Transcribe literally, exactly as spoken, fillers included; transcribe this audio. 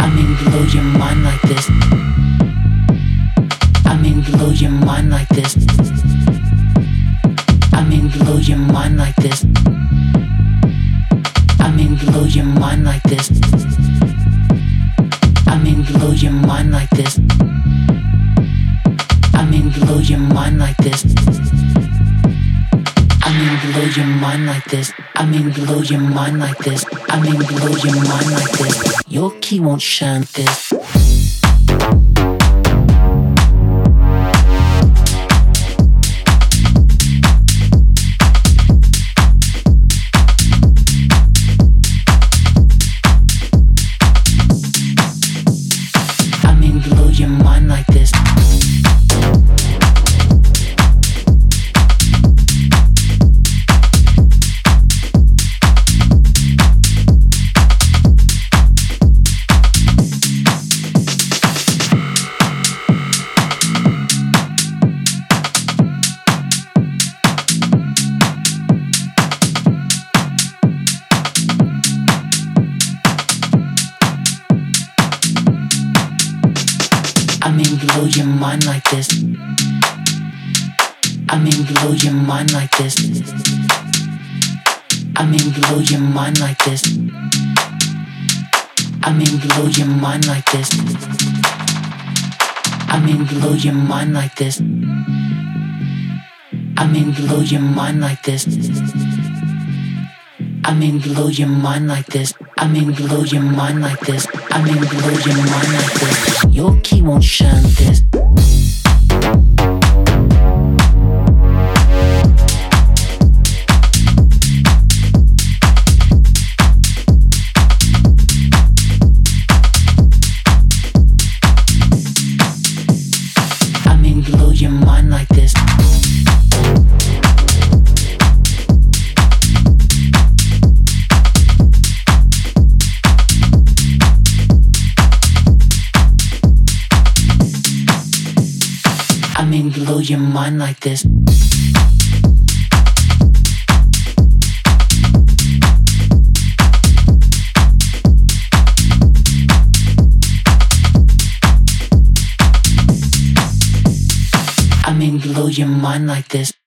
I mean blow your mind like this. I mean blow your mind like this. I mean blow your mind like this. I mean blow your mind like this. I mean blow your mind like this. I mean blow your mind like this. I mean blow your mind like this. I mean blow your mind like this. I mean blow your mind like this. Your key won't shine this. I mean blow your mind like this. I mean blow your mind like this. I mean blow your mind like this. I mean blow your mind like this. I mean blow your mind like this. I mean blow your mind like this. I mean blow your mind like this. I mean blow your mind like this. I mean blow your mind like this. I mean blow your mind like this. Your key won't shine this. I mean blow your mind like this. I mean blow your mind like this. I mean blow your mind like this.